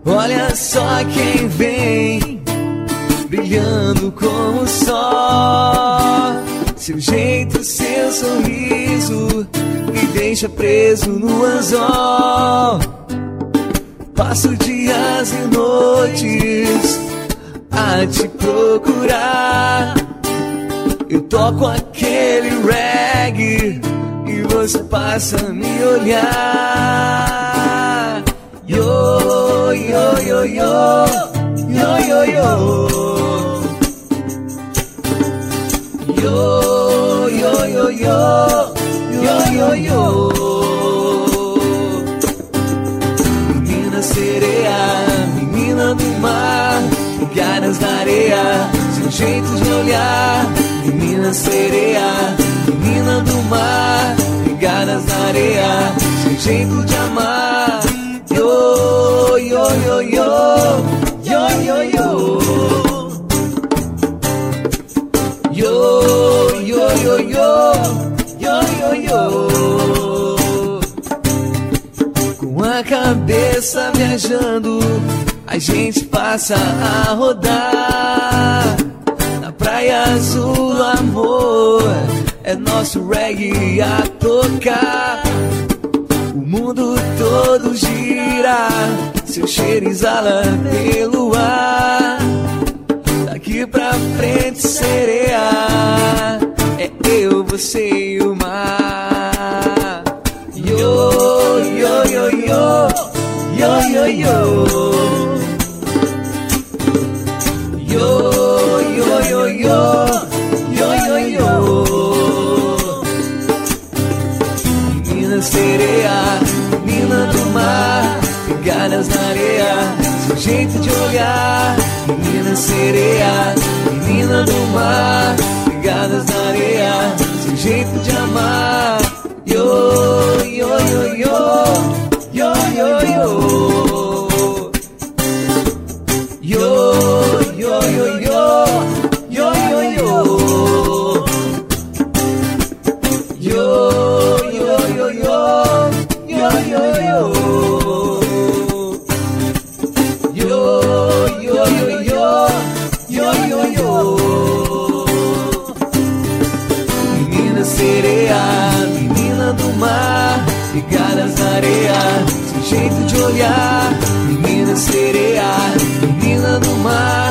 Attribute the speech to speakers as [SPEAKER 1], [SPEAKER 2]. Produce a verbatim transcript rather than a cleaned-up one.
[SPEAKER 1] Olha só quem vem, brilhando como o sol. Seu jeito, seu sorriso me deixa preso no anzol. Passo dias e noites a te procurar. Eu toco aquele reggae e você passa a me olhar. Yo, yo, yo, yo, yo, yo, yo. Yo, yo, yo, yo, yo, yo, yo. Menina sereia, menina do mar, ligadas na areia, seu jeito de olhar. Menina sereia, menina do mar, ligadas na areia, seu jeito de amar. Yo, yo, yo, yo, yo, yo, yo. Yo, yo, yo, yo, yo, yo, yo. Com a cabeça viajando, a gente passa a rodar. Na praia azul, amor, é nosso reggae a tocar. O mundo todo gira, seu cheiro exala pelo ar. Daqui pra frente, sereia, é eu, você e o mar. Yo, yo, yo, yo, yo, yo, yo. Yo, yo, yo, yo, yo, yo, yo. Menina sereia, menina do mar, ligadas na areia, seu jeito de olhar. Menina sereia, menina do mar, ligadas na areia, seu jeito de amar. Yo, yo, yo, yo, yo, yo, yo. Yo, yo, yo, yo, yo, yo, yo. Yo, yo, yo, yo, yo, yo, yo. Yo, yo, yo, yo, yo, yo, yo. Menina sereia, menina do mar, ligadas na areia, seu jeito de olhar. Menina sereia, menina do mar,